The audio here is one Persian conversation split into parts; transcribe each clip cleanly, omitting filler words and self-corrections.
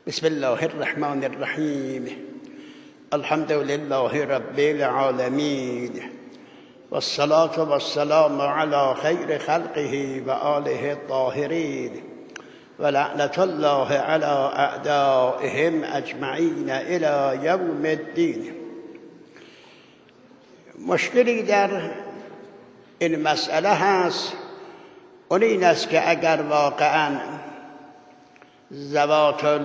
بسم الله الرحمن الرحیم. الحمد لله رب العالمین والصلاة والسلام على خیر خلقه و آله الطاهرین و لعنت الله على اعدائهم اجمعین الى یوم الدین. مشکلی در این مسئله هست، اون این است که اگر واقعاً زوات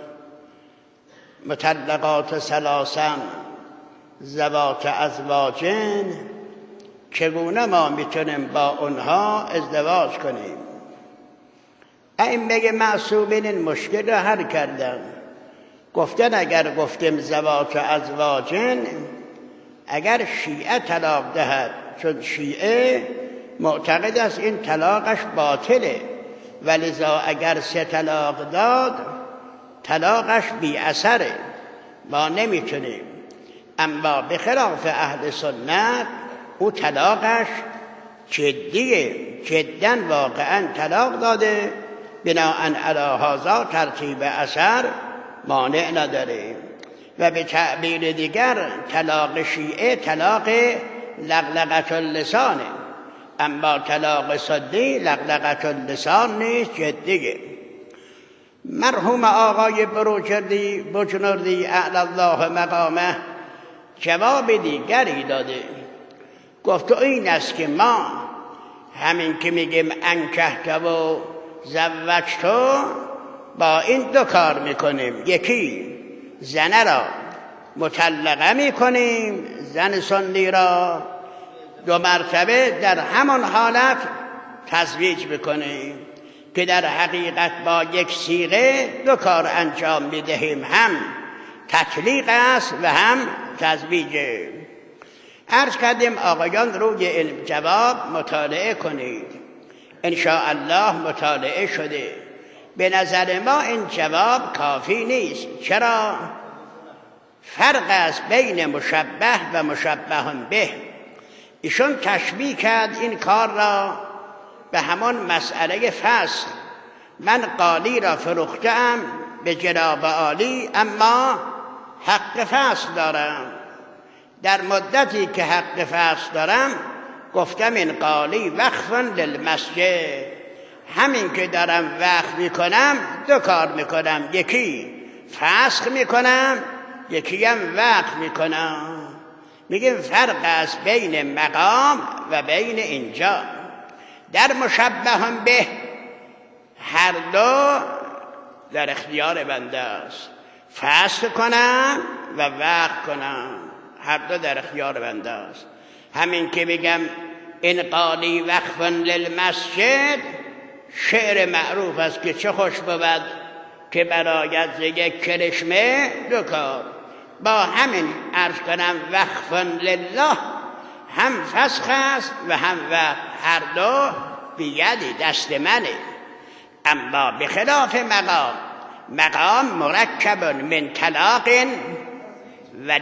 مطلقات ثلاثا زوات ازواجن، چگونه ما میتونیم با اونها ازدواج کنیم؟ ائمه معصومین این مشکل را حل کردن. گفتن اگر گفتیم زوات ازواجن، اگر شیعه طلاق دهد، چون شیعه معتقد است این طلاقش باطله، ولذا اگر 3 طلاق داد طلاقش بی اثره، ما نمیتونیم. اما به خلاف اهل سنت او طلاقش جدیه، جدا واقعا طلاق داده، بناء علی هذا ترتیب اثر مانع نداره. و به تعبیر دیگر طلاق شیعه طلاق لغلقة اللسانه، اما طلاق سنی لغلقة اللسان نیست، جدیه. مرحوم آقای بجنوردی اعلی الله مقامه جواب دیگری داده. گفت این است که ما همین که میگیم انکحت و زوجت، با این 2 کار میکنیم. یکی زن را مطلقه میکنیم، زن سنی را 2 مرتبه در همان حالت تزویج بکنیم، که در حقیقت با یک صیغه 2 کار انجام میدهیم، هم تطلیق است و هم تزویج. عرض کردیم آقایان روی این جواب مطالعه کنید، ان شاء الله مطالعه شده. به نظر ما این جواب کافی نیست. چرا؟ فرق است بین مشبه و مشبه به. ایشون تشبیه کرد این کار را به همان مسئله فصل. من قالی را فروختم به جناب عالی، اما حق فصل دارم. در مدتی که حق فصل دارم گفتم این قالی وقف للمسجد، همین که دارم وقف میکنم 2 کار میکنم، یکی فسخ میکنم، یکی هم وقف میکنم. میگیم فرق است بین مقام و بین اینجا. در مشبه به هر 2 در اختیار بنده است، فسخ کنم و وقف کنم، هر 2 در اختیار بنده است. همین که بگم این قالی وقف للمسجد، شعر معروف است که چه خوش بود که برآید ز یک کرشمه 2 کار. با همین عرض کنم وقف لله، هم فسخ است و هم وقف، هر 2 بیدی دست منه. اما به خلاف مقام مرکب من طلاق و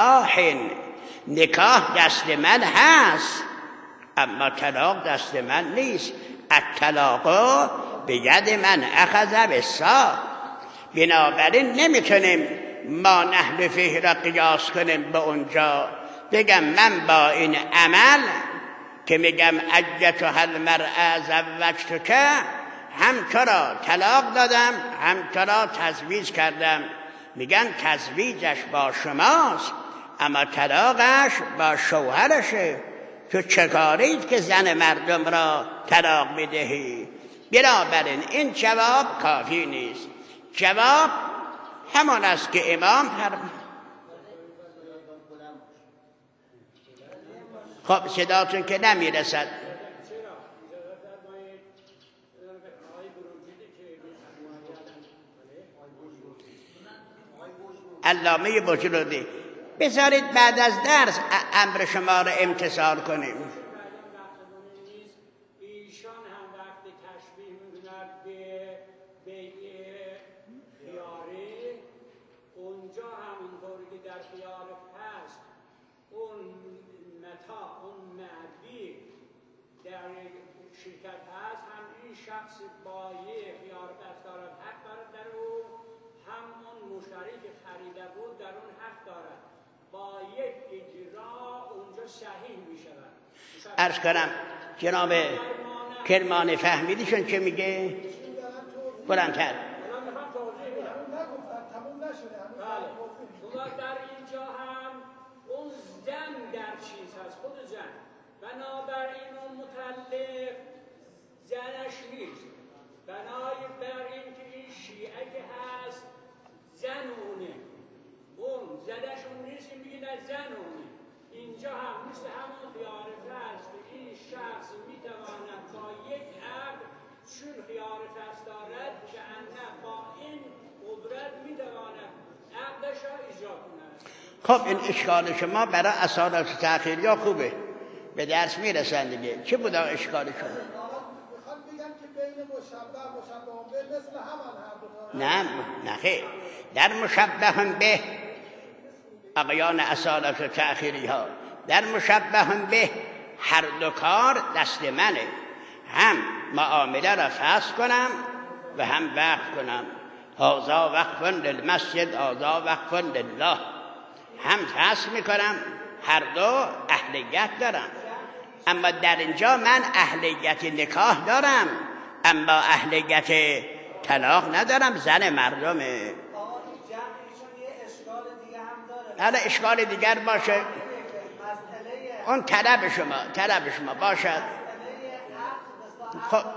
نکاح دست من هست، اما طلاق دست من نیست. الطلاق به ید من اخذ بالساق. بنابراین نمیتونیم ما نحن فیه را قیاس کنیم به اونجا، بگم من با این عمل که میگم ایتها المرأة زوجتک، هم تو را طلاق دادم، هم تو را تزویج کردم. میگن تزویجش با شماست، اما طلاقش با شوهرشه. تو چه کارید که زن مردم را طلاق میدهی؟ بنابراین این جواب کافی نیست. جواب همان است که امام خب صداتون که نمیرسد. علامه بجنوردی بذارید بعد از درس امر شما را امتثال کنیم. ایشان هم وقتی تشبیه می‌کند به خیاره، اونجا همونطوری که در خیاره هست اون متا، اون مردی در شرکت هست، هم این شخص با یه خیار پس دارد حق دارد در او، هم صحیح می شود. عرض کنم جناب کرمانی فهمیدیشون چه میگه؟ بلندتر. بله. در اینجا هم اون زن در چیز هست، خود زن. بنابراین اون متعلق زنش نیست. بنابراین که این شیعه که هست زنونه، اون زنش اون نیست که میگه نه زنونه. اینجا هم مثل همون خیارت هست که این شخص میتواند با یک عقل چون خیارت هست دارد که انه با این قدرت میتواند عقلش را اجرا کند. خب این اشکال شما برای اصالت و تأخیری ها خوبه، به درس میرسن دیگه. چه بوده اشکالشون؟ میخواد بگم که بین مشبه به مثل همان هر دو نه خیر، در مشبه به اقیان اصالت و تأخیری ها، در مشبه به هر دو کار دست منه، هم معامله را فسخ کنم و هم وقف کنم. هذا وقف للمسجد، هذا وقف لله. هم فسخ میکنم، هر دو اهلیت دارم. اما در اینجا من اهلیت نکاح دارم اما اهلیت طلاق ندارم، زن مردمه. حالا اشکال دیگر باشه، اون طلب شما باشد. خب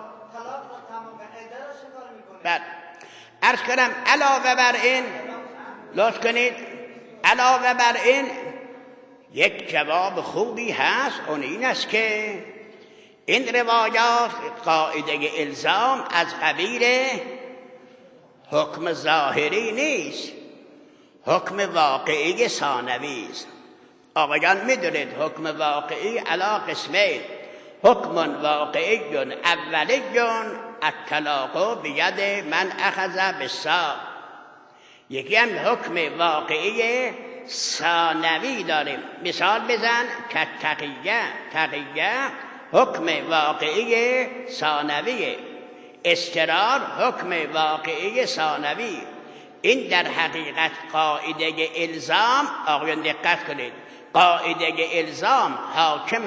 بعد عرض کنم علاوه بر این، لطف کنید، علاوه بر این یک جواب خوبی هست، اون این است که این روایات قاعده الزام از قبیل حکم ظاهری نیست، حکم واقعی ثانوی است. آقایان میدونید حکم واقعی علی قسمین، حکم واقعی اولی الطلاق بید من اخذ بالساق. یکی هم حکم واقعی ثانوی داریم. مثال بزن که تقیه حکم واقعی ثانوی، استرار حکم واقعی ثانوی. این در حقیقت قاعده الزام، آقایان دقت کنید، قاعده الزام حاکم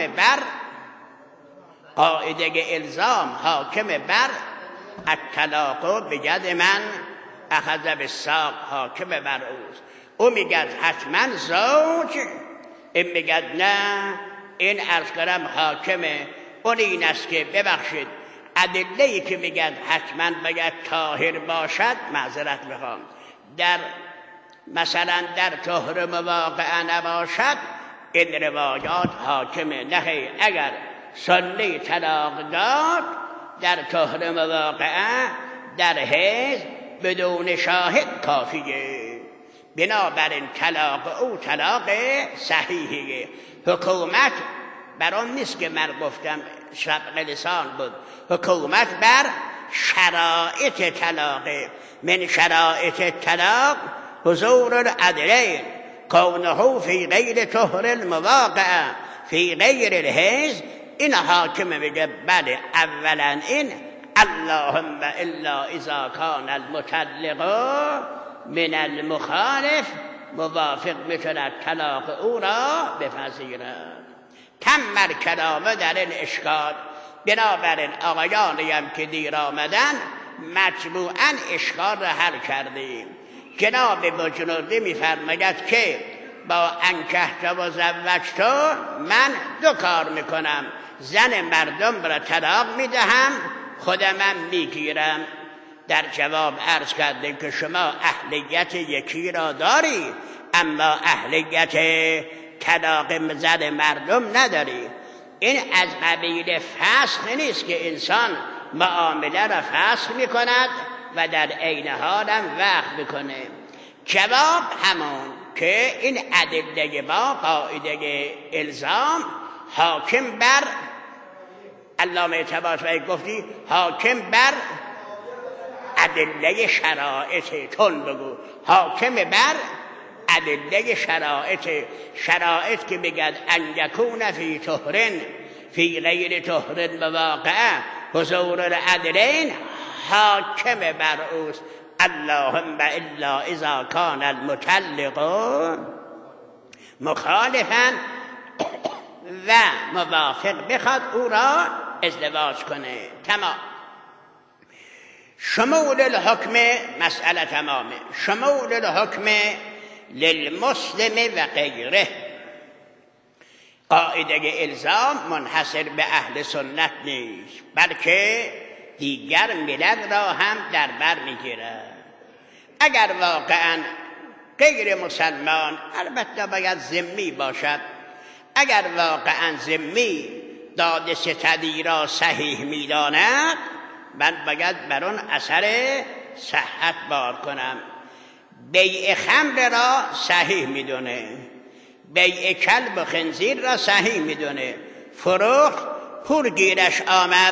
بر الطلاق بید من اخذ بالساق، حاکم بر اوست. او میگد حتما زوج، این میگد نه، این عرض کنم حاکمه. اون این است که ببخشید ادله‌ای که میگد حتما باید طاهر باشد، معذرت میخوام، در مثلا در طهر مواقع نباشد، این روایات حاکمه. نه اگر سنی طلاق داد در طهر مواقع در حیض بدون شاهد کافیه. بنابراین طلاق او طلاق صحیحیه. حکومت بر آن نیست که من گفتم شبق لسان بود، حکومت بر شرائط طلاق. من شرائط طلاق حضور العدلین، کونه فی غیر طهر المواقع فی غیر الحیض. این حاکمه میگه بله، اولا این اللهم الا اذا کان المطلق من المخالف موافق میشود طلاق او را بپذیرد. تم کلامه در این اشکال. بنابراین آقایانی هم که دیر آمدن مجموعاً اشکال را حل کردیم. جناب بجنوردی میفرماید که با انکحت و زوجت من دو کار میکنم، زن مردم را طلاق میدهم، خودمم میگیرم. در جواب عرض کردیم که شما اهلیت یکی را داری اما اهلیت طلاق زن مردم نداری. این از قبیل فسخ نیست که انسان معامله را فسخ میکند و در عین حال هم وقف میکنه. جواب همون که این ادله با قاعده الزام حاکم بر، علامه طباطبایی گفتی حاکم بر ادله شرائط، تون بگو حاکم بر ادله شرائط که بگد ان یکون فی طهرن فی غیر طهر مواقع حضور العدلین، حاکم بر اوست. اللهم الا اذا کان المطلق مخالفا و موافق بخواد او را ازدواج کنه. تمام. شمول الحکم مسئله تمامه. شمول الحکم للمسلم و غیره. قاعده الزام منحصر به اهل سنت نیست، بلکه دیگر ملل را هم در بر میگیرد. اگر واقعا غیر مسلمان، البته باید ذمی باشد، اگر واقعا ذمی داد ستدی را صحیح میداند، من باید بر آن اثر صحت بار کنم. بیع خمر را صحیح میدونه، بیع کلب و خنزیر را صحیح میدونه. فروخت، پول گیرش آمد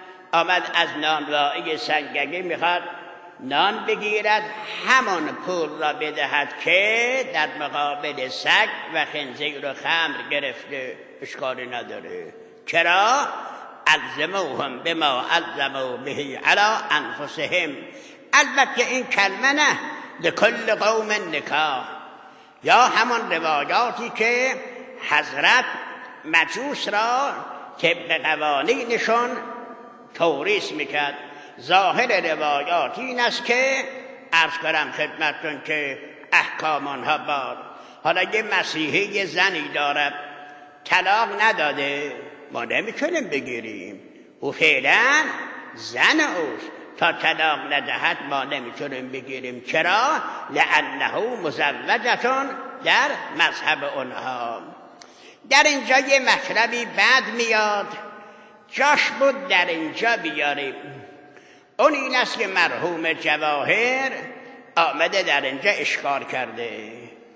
از نانوایی سنگگی میخواد نان بگیرد، همان پول را بدهد که در مقابل سگ و خنزیر و خمر گرفته، اشکالی نداره. چرا؟ الزموهم بما الزموا به علی انفسهم. البته این کلمه نه لکل قوم نکاح، یا همان روایاتی که حضرت مجوس را طبق قوانینشون توریث میکرد. ظاهر روایات این است که عرض کنم خدمتتون که احکام آنها بار. حالا یه مسیحی یه زنی دارد، طلاق نداده، ما نمیتونیم بگیریم، او فعلا زن اوست، تا طلاق ندهد ما نمیتونیم بگیریم. چرا؟ لانه مزوجتون در مذهب اونها. در اینجا یه مطلبی بد میاد، جاش بود در اینجا بیاریم. اون این است که مرحوم جواهر آمده در اینجا اشکال کرده،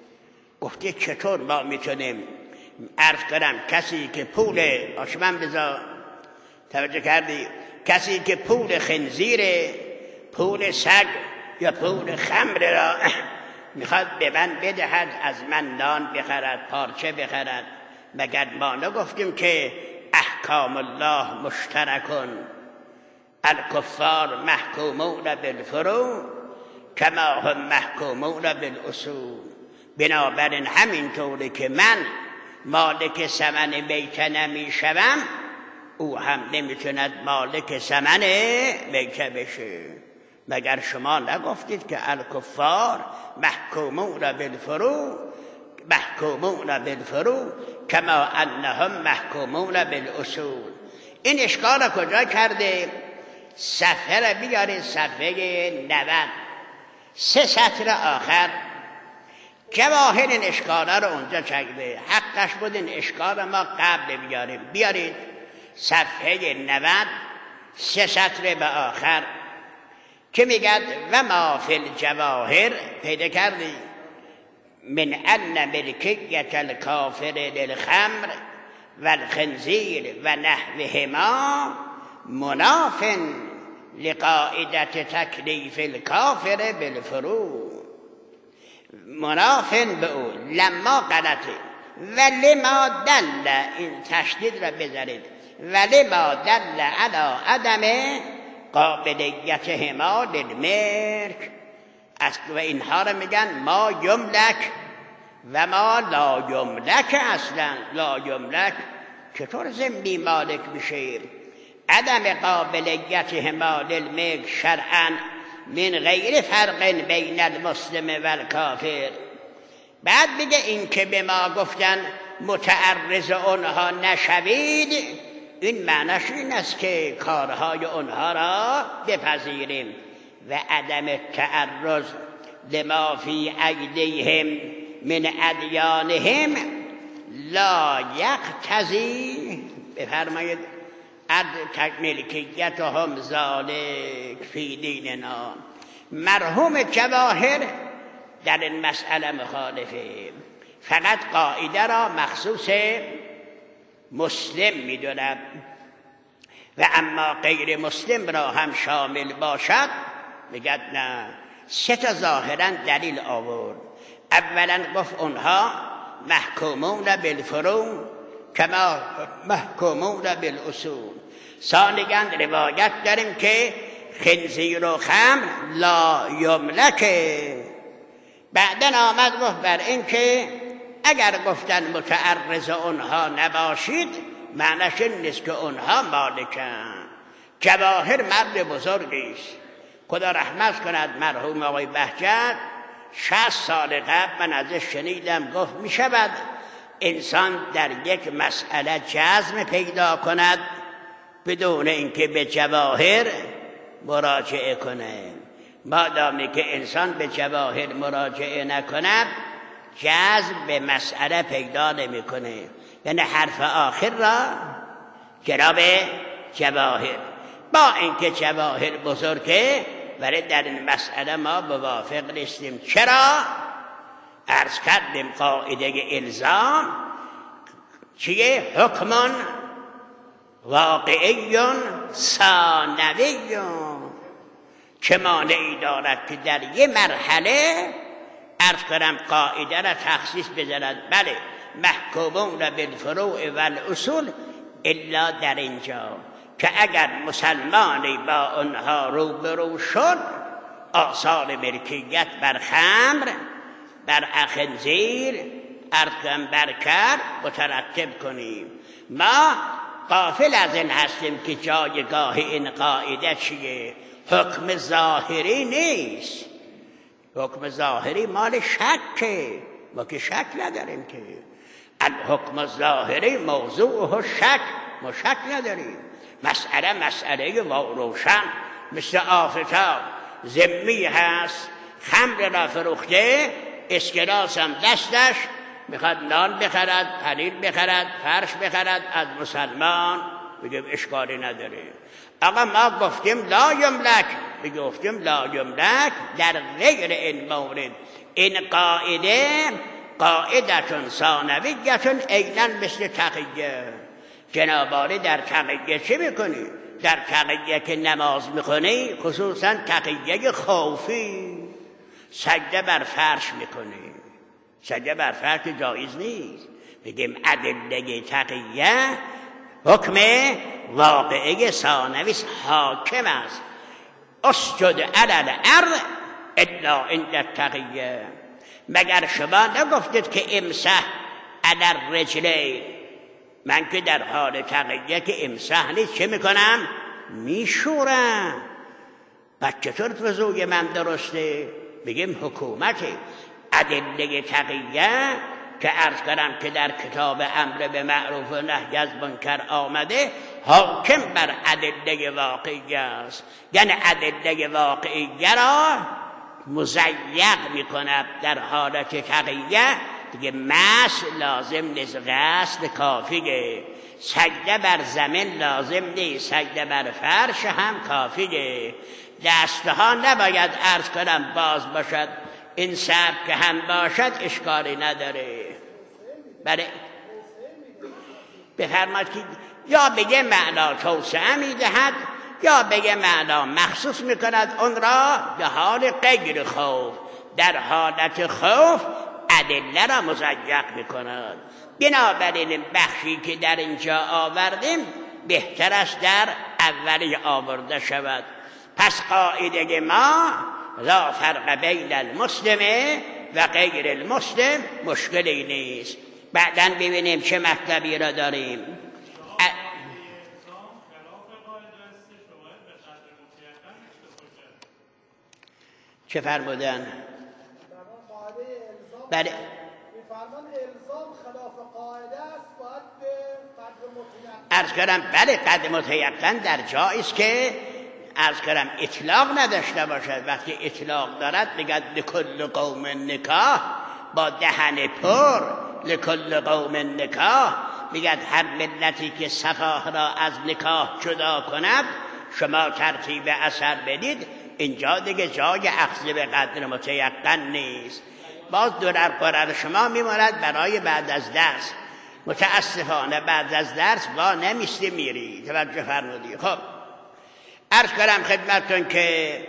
گفته چطور ما میتونیم عرض کنم کسی که پول آشمن بذار توجه کردی، کسی که پول خنزیر، پول سگ یا پول خمر را میخواد به من بدهد، از من نان بخرد، پارچه بخرد، مگر ما نگفتیم که احکام الله مشترکون، الکفار محکومون بالفروع کما هم محکومون بالاصول. بنابراین همینطوری که من مالک ثمن میته نمیشوم، او هم نمیتوند مالک ثمن میته بشه. مگر شما نگفتید که الکفار محکومون بالفروع کما انهم محکومون بالاصول. این اشکال کجا کرده؟ صفحه را بیارید، صفحه 90 3 سطر آخر جواهر این اشکال رو اونجا چکده. حقش بود این اشکال ما قبل بیارید صفحه 90 3 سطر به آخر که میگد و ما فی الجواهر، پیدا کردی، من ان ملکیت الکافر للخمر والخنزیر و نحوهما مناف لقاعدة تکلیف الکافر بالفروع. مناف به او لما غلطه و لما دل، این تشدید را بذارید، و لما دل علی عدم قابلیتهما للملک. و اینها را میگن ما یملک و ما لا یملک. اصلا لا یملک چطور ضمنی مالک میشه؟ عدم قابلیتهما للملک شرعا من غیر فرق بین المسلم و الکافر. بعد بگه این که به ما گفتن متعرض اونها نشوید، این معنیش این است که کارهای اونها را بپذیریم. و عدم تعرض لما فی ایدیهم من ادیانهم لا یقتضی، بفرمایید، ملکیتهم ذالک فی دیننا. مرحوم جواهر در این مسئله مخالفه، فقط قاعده را مخصوص مسلم میدوند و اما غیر مسلم را هم شامل باشد میگد نه. 3 تا ظاهرا دلیل آورد. اولا گفت اونها محکومون بالفروع کما محکومون بالاصول. ثانیاً روایت داریم که خنزیر و خمر لا یملکه. بعدن آمد گفت بر این که اگر گفتن متعرض اونها نباشید معنیش این نیست که اونها مالکن. جواهر مرد بزرگی است. خدا رحمت کند مرحوم آقای بهجت 60 سال قبل من ازش شنیدم گفت می شود انسان در یک مسئله جزم پیدا کند بدون اینکه به جواهر مراجعه کنه. مادامی که انسان به جواهر مراجعه نکند جزم به مسئله پیدا نمی کنه. یعنی حرف آخر را جناب جواهر، با اینکه جواهر بزرگه ولی در این مسئله ما موافق نیستیم. چرا؟ عرض کردیم قاعده الزام چیه؟ حکمون واقعی ثانوی، چه مانعی دارد که در یه مرحله عرض کنم قاعده را تخصیص بزند. بله محکومون بالفروع والاصول الا در اینجا که اگر مسلمانی با اونها روبرو شد آثار ملکیت بر خمر، بر خنزیر، ارکم برکر مترتب کنیم. ما غافل از این هستیم که جایگاه این قاعده چیه؟ حکم ظاهری نیست. حکم ظاهری مال شکه، ما که شک نداریم که الحکم ظاهری موضوعه شک، ما شک نداریم. مسئله روشن مثل آفتاب ذمی هست، خمر را فروخته، اسکناس هم دستش، میخواد نان بخرد، پنیر بخرد، فرش بخرد از مسلمان، بگیم اشکالی نداره. آقا ما گفتیم لا یملک، بگفتیم لا یملک در غیر این مورد. این قاعدتون ثانویتون عیناً مثل تقیه. جنابالی در تقیه چه میکنی؟ در تقیه که نماز میکنی، خصوصا تقیه خوفی، سجده بر فرش میکنی. سجده بر فرش جایز نیست. بگیم ادله تقیه حکم واقعی ثانوی حاکم است. اسجد علی الارض الا عند التقیه. مگر شما نگفتید که امسح علی الرجلین؟ من که در حال تقیه که امسح نیست چه میکنم؟ میشورم. پس چطور وضوی من درسته؟ بگیم حکومته. ادله تقیه که عرض کردم که در کتاب امر به معروف و نهی از منکر آمده حاکم بر ادله واقعی است. یعنی ادله واقعی را مزیق میکند در حالت تقیه. دیگه مس لازم نیست، غسل کافیه. سجده بر زمین لازم نیست، سجده بر فرش هم کافیه. دستها نباید عرض کنم باز باشد. این سبب که هم باشد اشکالی نداره. بله بفرمایید که یا بگه معنا توسعه میدهد یا بگه معنا مخصوص میکند اون را به حال غیر خوف. در حالت خوف ادله را مزیق میکند. بنابراین بخشی که در اینجا آوردیم بهتر است در اولی آورده شود. پس قاعده ما لا فرق بین المسلم و غیر المسلم مشکلی نیست. بعداً ببینیم چه مطلبی را داریم. چه فرمودن؟ بله می‌فرمان الزام خلاف قاعده است، باید به قدر متیقن. عرض کردم بله قدر متیقن در جایی است که عرض کردم اطلاق نداشته باشد. وقتی اطلاق دارد میگد لکل قوم نکاح، با دهن پر لکل قوم نکاح. میگد هر ملتی که صفاح را از نکاح جدا کند شما ترتیب اثر بدید. اینجا دیگه جای اخذ به قدر متیقن نیست. باز دور قرار شما میماند برای بعد از درس. متاسفانه بعد از درس با نمیستی میری. توجه فرمودی. خب عرض کنم خدمتتون که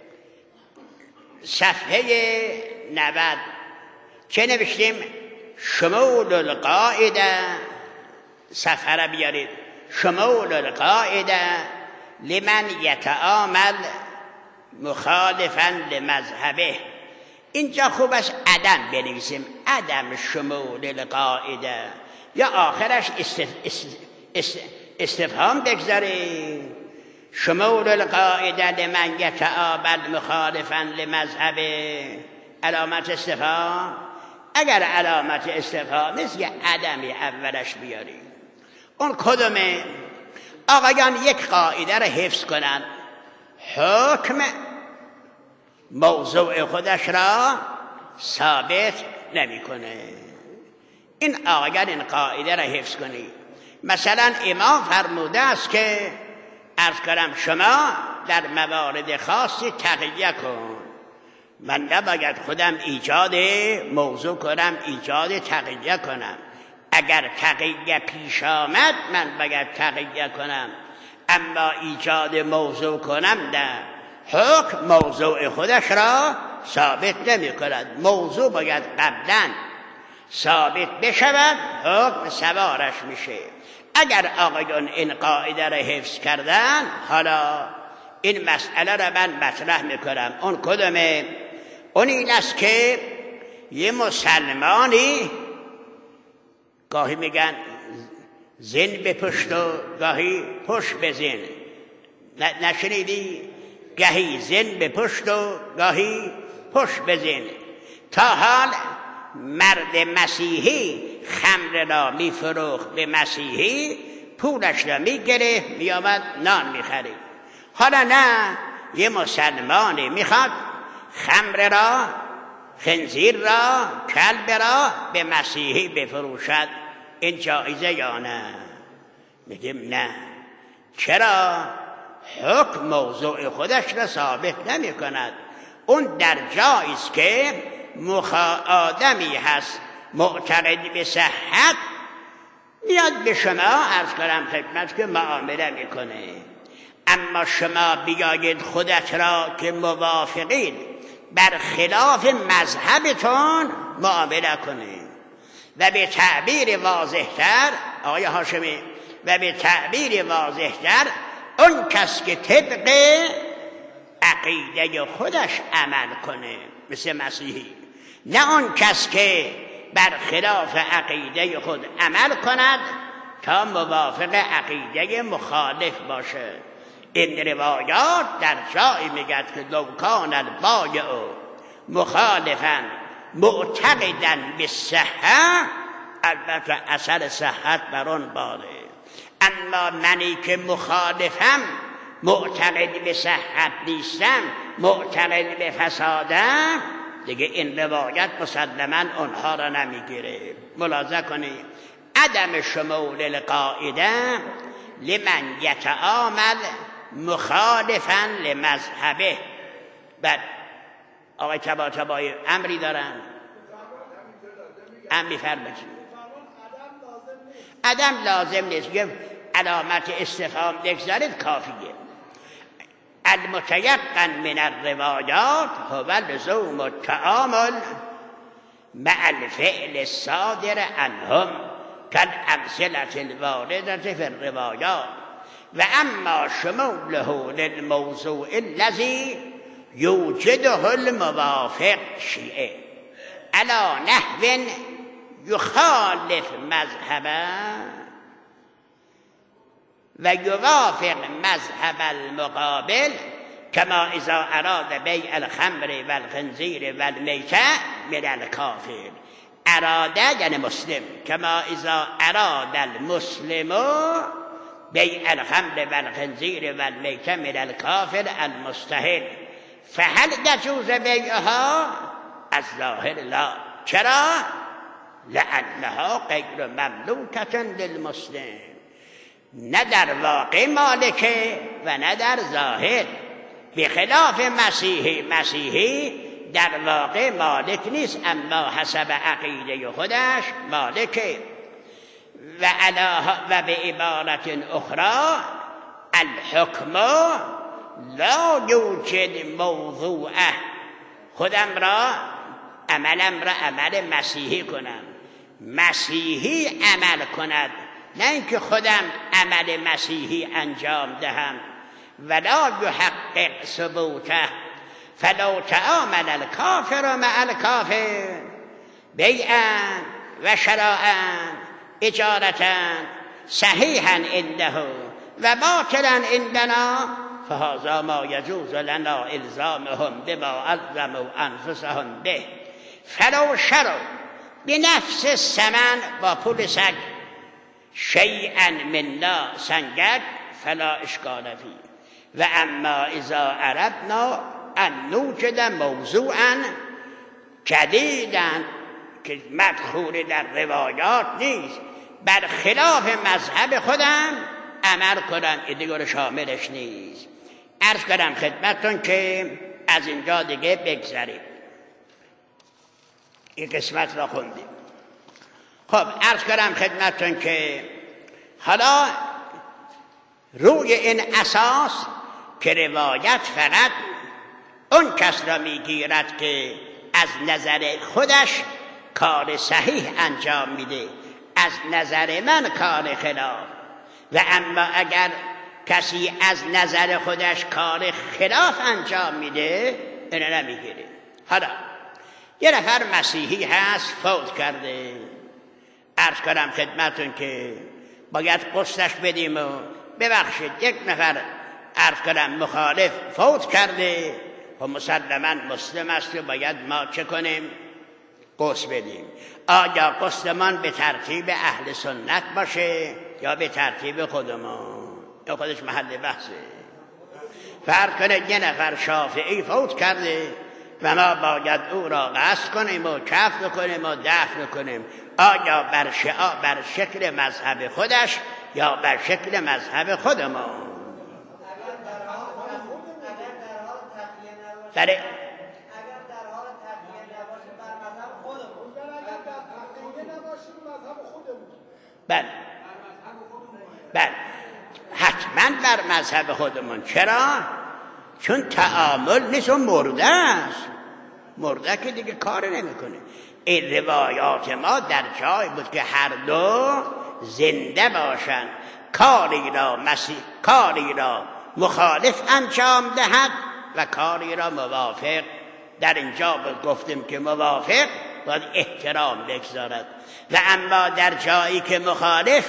صفحه 90 چه نوشتیم؟ شمول القاعده، صفحه را بیارید. شمول القاعده لمن یتعامل مخالفا لمذهبه. اینجا خوب است عدم بنویسیم، عدم شمول القاعده، یا آخرش استفهام بگذاریم. شمول القاعده لمن یتعامل مخالفا لمذهب، علامت استفهام. اگر علامت استفهام نیست یه عدمی اولش بیاریم. اون کدومه؟ آقایان یک قاعده را حفظ کنند، حکم موضوع خودش را ثابت نمیکنه. این آقایان این قاعده را حفظ کنید. مثلا امام فرموده است که عرض کنم شما در موارد خاصی تقیه کن. من نباید خودم ایجاد موضوع کنم، ایجاد تقیه کنم. اگر تقیه پیش آمد من باید تقیه کنم، اما ایجاد موضوع کنم نه. حکم موضوع خودش را ثابت نمی کند. موضوع باید قبلا ثابت بشود، حکم سوارش میشه. اگر آقایون این قاعده را حفظ کردن، حالا این مسئله را من مطرح میکنم. اون کدومه؟ اون این است که یه مسلمانی گاهی میگن زن به پشت و گاهی پشت به زن، نشنیدی؟ گاهی زن به پشت و گاهی پشت به زن. تا حال مرد مسیحی خمر را میفروخت به مسیحی، پولش را میگرفت میامد نان میخرید. حالا نه، یه مسلمانی میخواد خمر را، خنزیر را، کلب را به مسیحی بفروشد، این جایزه یا نه؟ میگیم نه. چرا؟ حکم موضوع خودش را ثابت نمی کند. اون در جایی است که آدمی هست معتقد به صحت، میاد به شما عرض کنم خدمت که معامله میکنه، اما شما بیایید خودت را که موافقید بر خلاف مذهبتون معامله کنید. و به تعبیر واضح‌تر آقای هاشمی، و به تعبیر واضح‌تر اون کس که طبق عقیده خودش عمل کنه مثل مسیحی، نه اون کس که بر خلاف عقیده خود عمل کند تا موافق عقیده مخالف باشه. این روایات در جایی میگد که لو کان البایع مخالفا معتقدا بالصحة، البته اثر صحت بر اون باله، اما منی که مخالفم، معتقد به صحت نیستم، معتقد به فسادم، دیگه این روایت مسلما اونها را نمیگیره. ملاحظه کنید عدم شمول القاعده لمن یتعامل مخالفا لمذهبه. بعد آقای طباطبایی امری دارن، امری فرمایید. عدم لازم نیست، علامت استفهام بگذارید کافیه. المتيقن من الروايات هو لزوم التعامل مع الفعل الصادر عنهم كالأمثلة الواردة في الروايات، وأما شموله للموضوع الذي يوجده الموافق شيئا على نحو يخالف مذهبا ويوافق مذهب المقابل، كما إذا أراد بيع الخمر والخنزير والميتة من الكافر. أراد يعني مسلم، كما إذا أراد المسلم بيع الخمر والخنزير والميتة من الكافر المستحل، فهل يجوز بيعها؟ الظاهر لا. چرا؟ لأنها غير مملوكة للمسلم، نه در واقع مالکه و نه در ظاهر. بخلاف مسیحی در واقع مالک نیست، اما حسب عقیده خودش مالکه. و به عبارت اخرى الحکم لا یوجد موضوعه. خودم را عملم را عمل مسیحی کنم، مسیحی عمل کند، نه اینکه خودم عمل مسیحی انجام دهم. ولا یحقق ثبوته، فلو تعامل الکافر مع الکافر بیعا و شراعا اجارتا صحیحا عنده و باطلا عندنا فهذا ما یجوز لنا الزامهم بما الزموا انفسهم به فلو شروا بنفس الثمن با پول سگ شیئا منا سنگک فلا اشکال فی و اما اذا اردنا ان نوجد موضوعا جدیدا که مدخول در روایات نیست بر خلاف مذهب خودم عمل کنن این دیگر شاملش نیست. عرض کنم خدمتتون که از اینجا دیگه بگذاریم، این قسمت را خوندیم. خب عرض کنم خدمتتون که حالا روی این اساس که روایت فقط اون کس را میگیرد که از نظر خودش کار صحیح انجام میده، از نظر من کار خلاف، و اما اگر کسی از نظر خودش کار خلاف انجام میده اینو نمیگیره. حالا یه نفر مسیحی هست فوت کرده، عرض کنم خدمتون که باید قسطش بدیم و ببخشید یک نفر عرض کنم مخالف فوت کرده و مسلما مسلم است و باید ما چه کنیم؟ قسط بدیم. آیا قسطمان به ترتیب اهل سنت باشه یا به ترتیب خودمان؟ یا خودش محل بحثه. فرض کنید یه نفر شافعی فوت کرده و ما باید او را قصد کنیم و کفن کنیم و دفن کنیم، آیا بر شکل مذهب خودش یا بر شکل مذهب خودمان؟ بله. اگر در حال تقیه نباشه بر مذهب خودمون، اگر در تقیه نباشه مذهب خودمون. بله بله حتما بر مذهب خودمون. چرا؟ چون تعامل نیست و مرده است، مرده که دیگه کار نمیکنه. این روایات ما در جای بود که هر دو زنده باشند، کاری را مخالف انجام دهد و کاری را موافق. در اینجا گفتیم که موافق باید احترام بگذارد، و اما در جایی که مخالف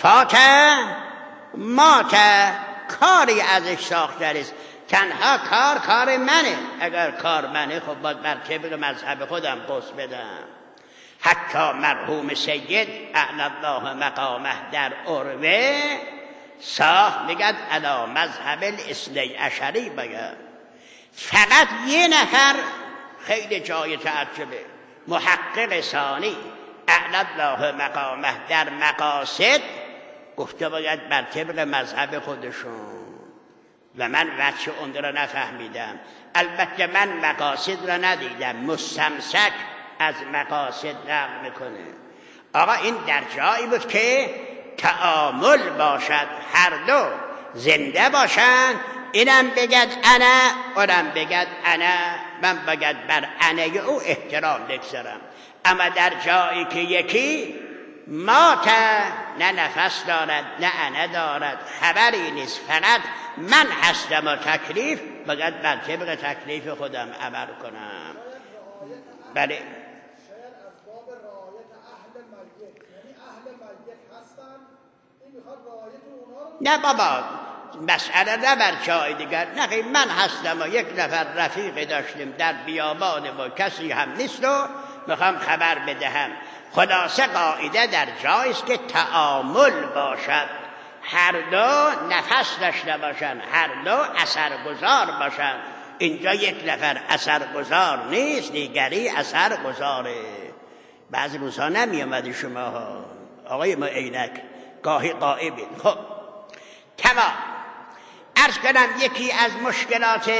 مات کاری ازش ساخته است، تنها کار منه. اگر کار منه خب باید بر طبق مذهب خودم قسط بدم. حتی مرحوم سید اعلی الله مقامه در عروه صاحب میگد علی مذهب الاثنی عشری باید. فقط یه نفر خیلی جای تعجبه، محقق ثانی اعلی الله مقامه در مقاصد گفته باید بر طبق مذهب خودشون، و من وجه اون را نفهمیدم. البته من مقاصد را ندیدم، مستمسک از مقاصد نقل میکنه. آقا این در جایی بود که تعامل باشد، هر دو زنده باشند، اینم بگد انا اونم بگد انا، من بگد بر انا او احترام بگذارم. اما در جایی که یکی مات، نه نفس دارد نه انا دارد، خبری نیست، فقط من هستم و تکلیف باید بر طبق تکلیف خودم عمل کنم. بله. شاید از باب رعایت اهل میت، یعنی اهل میت هستن، این میخواد رعایت اونها رو. نه بابا، مسئله نه بر جای دیگر. نه من هستم و یک نفر رفیق داشتیم در بیابان و کسی هم نیست و میخوام خبر بدهم. خلاصه قاعده در جایی است که تعامل باشد، هر دو نفس داشته باشند، هر دو اثرگذار باشند. اینجا یک نفر اثرگذار نیست، دیگری اثرگذاره. بعضی روزها نمی آمدی شما ها آقای ما عینک، گاهی غائبین. خب تمام. عرض کنم یکی از مشکلات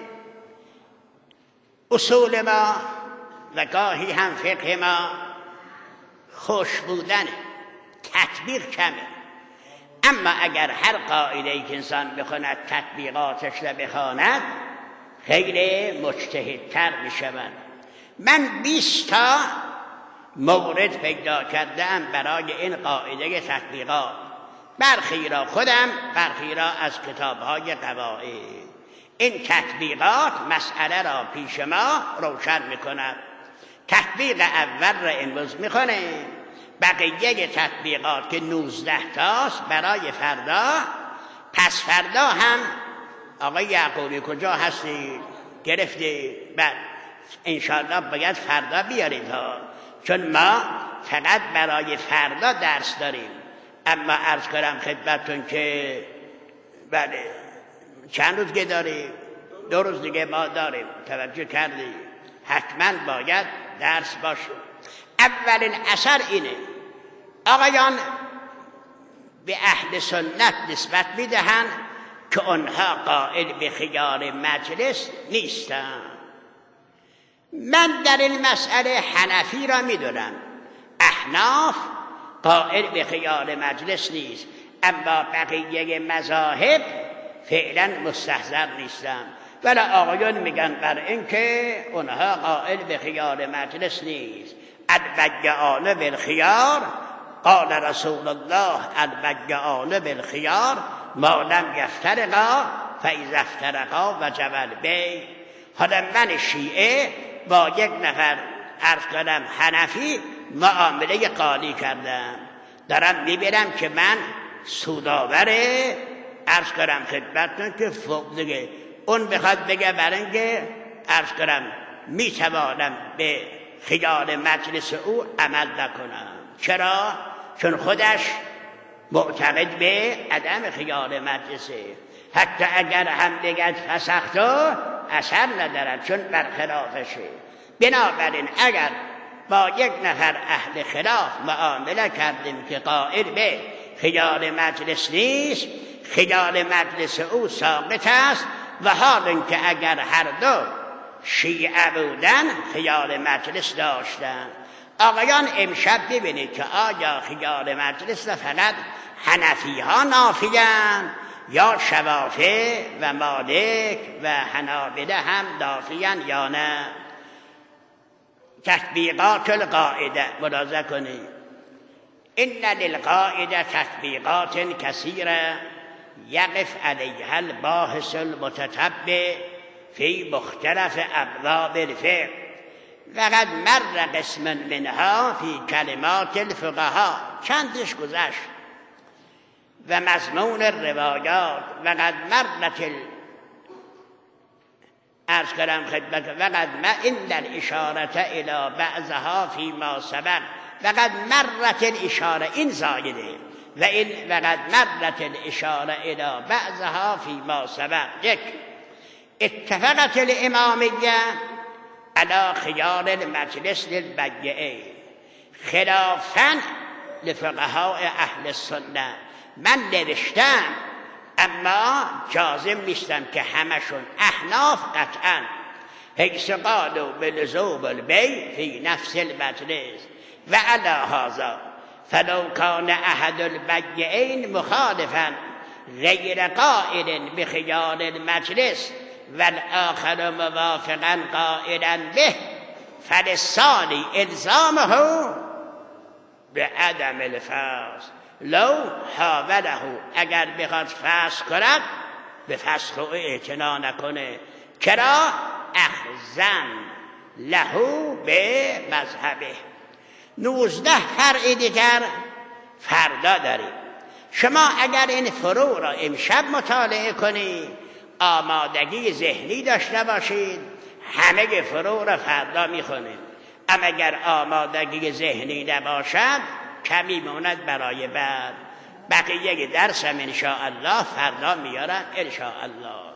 اصول ما و گاهی هم فقه ما خوش بودن، تطبیق کمه. اما اگر هر قاعده‌ای که انسان بخواند تطبیقاتش را بخواند خیلی مجتهدتر میشود. من 20 تا مورد پیدا کردم برای این قاعده تطبیقات، برخی را خودم، برخی را از کتاب‌های قواعد. این تطبیقات مسئله را پیش ما روشن میکند. تطبیق اول را امروز میکنه، بقیه تطبیقات که 19 تاست برای فردا. پس فردا هم آقای یعقوبی کجا هستید؟ گرفتید؟ بعد انشاءالله باید فردا بیارید ها، چون ما فقط برای فردا درس داریم. اما عرض کنم خدمتتون که بله چند روز که داریم؟ 2 روز دیگه ما داریم. توجه کردید؟ حتما باید درس باشه. اولین اثر اینه آقایان به اهل سنت نسبت میدهند که آنها قائل به خیار مجلس نیستند. من در این مسئله حنفی را میدونم، احناف قائل به خیار مجلس نیست، اما بقیه مذاهب فعلا مستحضر نیستن. ولی آقایان میگن بر این که اونها قائل به خیار مجلس نیست. البیعان بالخیار، قال رسول الله البیعان بالخیار ما لم یفترقا فاذا افترقا وجب البیع. حالا من شیعه با یک نفر عرض کنم حنفی معامله قالی کردم، دارم میبینم که من سوداوره، عرض کنم خدمتتون که فوق دیگه اون بخواد بگه برای اینکه عرض کنم میتوانم به خیال مجلس او عمل نکنم. چرا؟ چون خودش معتقد به عدم خیال مجلسه. حتی اگر هم بگد فسختو اثر ندارد چون برخلافشه. بنابراین اگر با یک نفر اهل خلاف معامله کردیم که قائل به خیال مجلس نیست، خیال مجلس او ثابت است. و حال اینکه اگر هر دو شیعه بودن خیال مجلس داشتن. آقایان امشب ببینید که آیا خیال مجلس فقط حنفی ها نافیان یا شوافع و مالک و حنابله هم نافیان یا نه؟ تطبیقات القاعده ملاحظه کنید. ان للقاعده تطبیقات کثیره یقف علیها الباحث المتتبع فی مختلف ابواب الفقه وقد مر قسم منها فی کلمات الفقهاء. چندش گذشت و مضمون الروایات وقد مرت عرض کنم خدمت وقد ما ان الاشاره الى بعضها فيما سبق وقد مرت الاشاره این زایده و این وقد مرت الاشاره الى بعضها فيما سبق. یک اتفقت الامامیه على خیار المجلس للبیعین خلافا لفقهاء اهل السنه. من نوشتم اما جازم نیستم که همشون احناف قطعا حیث قالوا بلزوم البیع فی نفس المجلس و علی هذا فلو کان احد البیعین مخالفا غیر قائل بخیار المجلس والآخر موافقا قائلا به فللثانی الزامه بعدم الفسخ. لو حاوله اگر بخواد فسخ کند به فسخ او اعتنا نکنه. چرا؟ اخذن له به مذهبه. 19 فرع دیگر فردا داریم. شما اگر این فروع را امشب مطالعه کنید، آمادگی ذهنی داشته باشید، همه فروع را فردا میخونید. اما اگر آمادگی ذهنی نباشد کمی موند برای بعد. بقیه درس هم انشاءالله فردا میارم انشاءالله.